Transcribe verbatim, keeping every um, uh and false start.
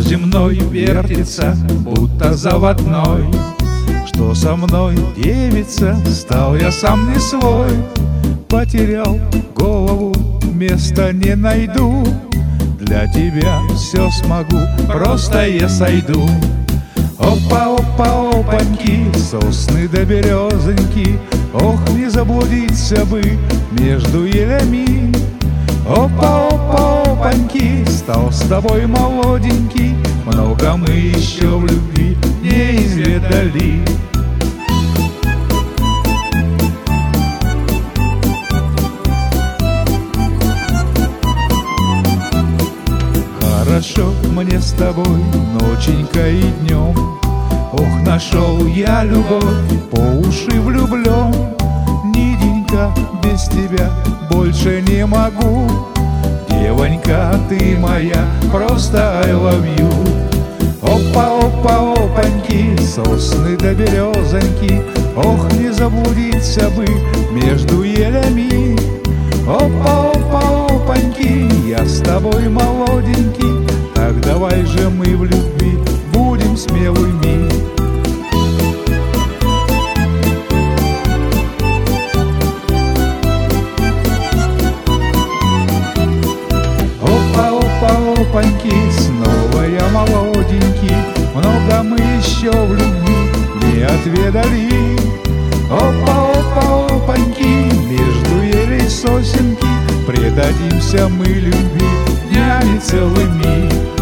земной вертится, будто заводной. Что со мной, девица, стал я сам не свой. Потерял голову, места не найду. Для тебя все смогу, просто я сойду. Опа-опа, опаньки, сосны да березоньки, ох, не заблудиться бы между елями. Опа-опа, опаньки, стал с тобой молоденький, много мы еще в любви не изведали. Хорошо мне с тобой ноченька и днем. Ох, нашел я любовь, по уши влюблен. Ниденька, без тебя больше не могу. Девонька, ты моя, просто I love you. Опа-опа, опаньки, сосны да березоньки, ох, не заблудиться бы между елями. Опа-опа, опаньки, я с тобой молоденький, так давай же мы в любви будем смелыми. Опа-опа, опаньки, снова я молоденький, много мы еще в любви не отведали. Опа-опа, опаньки, между елей сосенки, предадимся мы любви днями целыми.